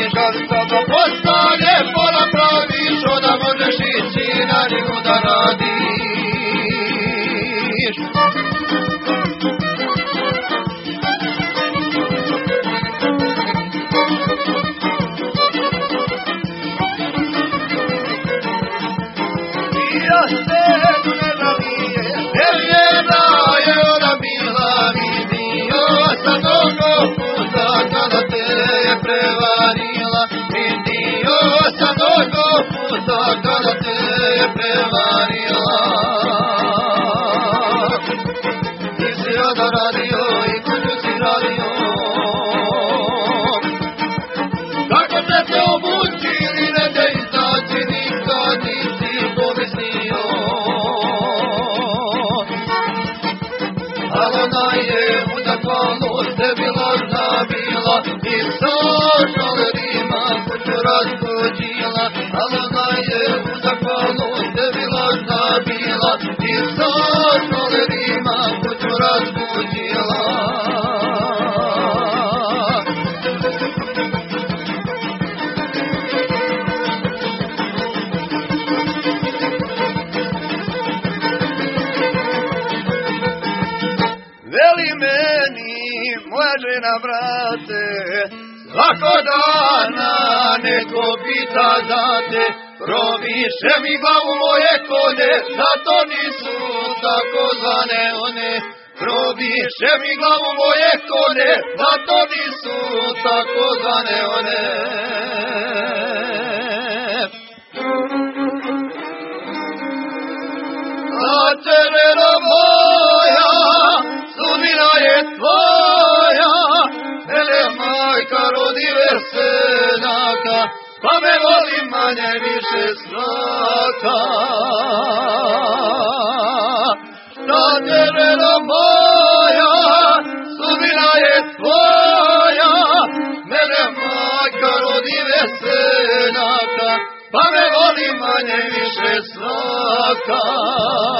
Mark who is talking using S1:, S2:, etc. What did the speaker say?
S1: kad sada postane pola praviš, onda možeš ići na nju da radiš. Ja se ne navije, nevjena je ona bila vidio, sa mnogo puta kada te je prevarila, vidio sa mnogo puta kada te je prevarila. Ti si onda radio i kuću si radio, kako te te obučili, ne te izaći nikad nisi pomislio. Ali ona je u zahvalnost tebi lažna bila i sa šalerima kuću razbuđila. Ali ona je u zahvalnost tebi lažna bila i sa šalerima kuću razbuđila. Veli meni, moja žena, brate, svako dana neko pita za te, probiše mi glavu moje konje, zato nisu tako zvane one. Probiše mi glavu moje konje, zato nisu tako zvane one. A terena moja, sudbina je tvoja, mene majka rodi veselaka, pa me voli manje više svaka. Ta terena moja, sudbina je tvoja, mene majka rodi veselaka, pa me voli manje više svaka.